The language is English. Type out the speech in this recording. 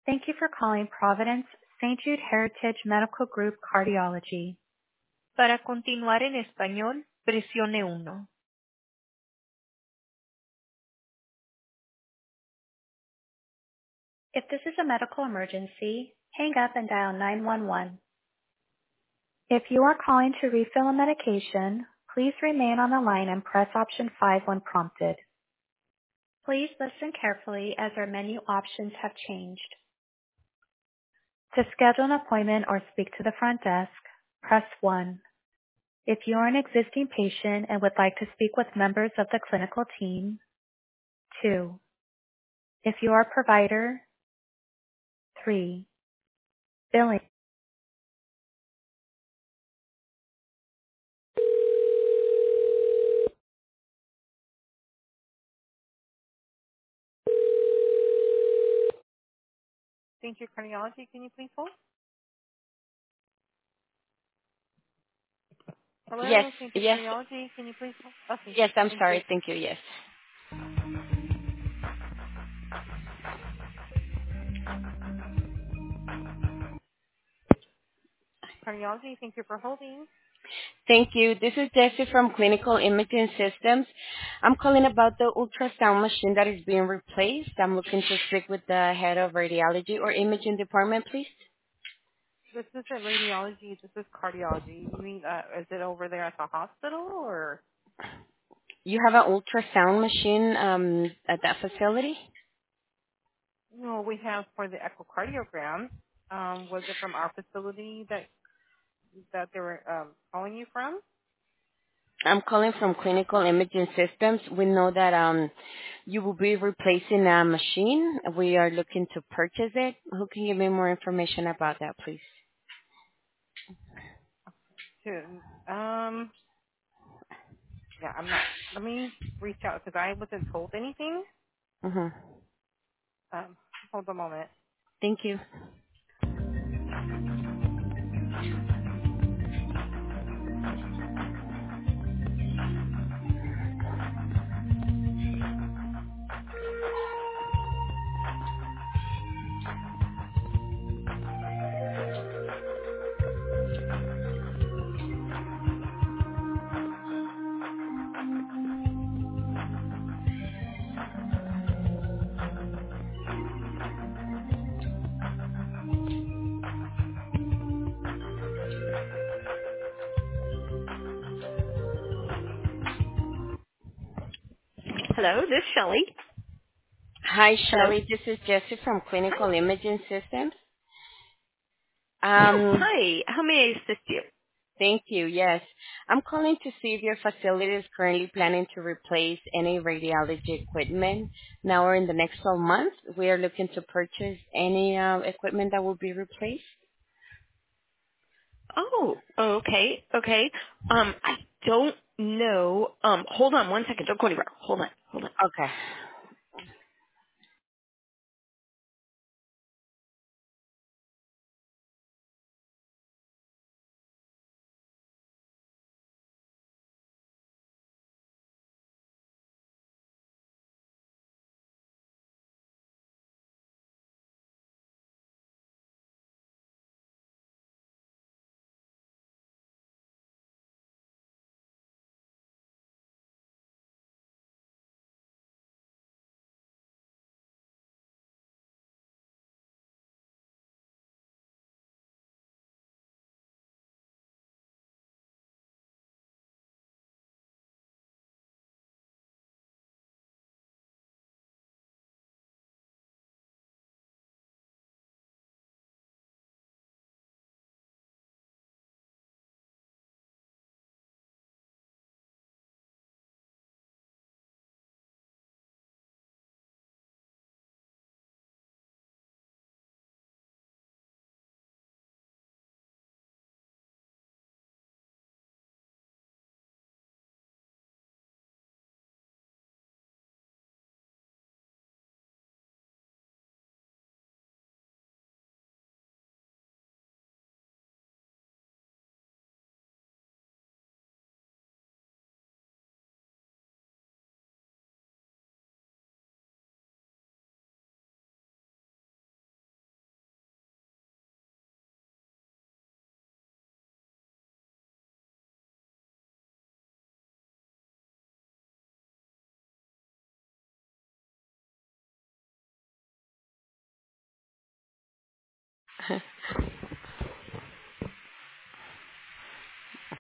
Thank you for calling Providence St. Jude Heritage Medical Group Cardiology. Para continuar en español, presione 1. If this is a medical emergency, hang up and dial 911. If you are calling to refill a medication, please remain on the line and press option 5 when prompted. Please listen carefully as our menu options have changed. To schedule an appointment or speak to the front desk, press 1. If you are an existing patient and would like to speak with members of the clinical team, 2. If you are a provider, 3. Billing. Thank you, cardiology. Can you please hold? Yes, Hello, thank you, yes, cardiology. Can you please hold? Okay, yes, I'm thank you. sorry. Thank you. Yes. Cardiology, thank you for holding. Thank you. This is Jessie from Clinical Imaging Systems. I'm calling about the ultrasound machine that is being replaced. I'm looking to speak with the head of radiology or imaging department, please. This isn't radiology, this is cardiology. You mean, is it over there at the hospital or? You have an ultrasound machine at that facility? No, we have for the echocardiogram. Was it from our facility that they were calling you from? I'm calling from Clinical Imaging Systems. We know that you will be replacing a machine. We are looking to purchase it. Who can give me more information about that, please? To, yeah, I'm not. Let me reach out because I wasn't told anything. Mm-hmm. Um, hold a moment. Thank you. Hello, this is Shelley. Hi, Hello. Shelley. This is Jessie from Hi. Clinical Imaging Systems. Yes. Um, Hi. How may I assist you? Thank you. Yes. I'm calling to see if your facility is currently planning to replace any radiology equipment now or in the next 12 months. We are looking to purchase any equipment that will be replaced. Oh, okay, okay. I don't know. Hold on one second. Don't go anywhere. Hold on, hold on. Okay.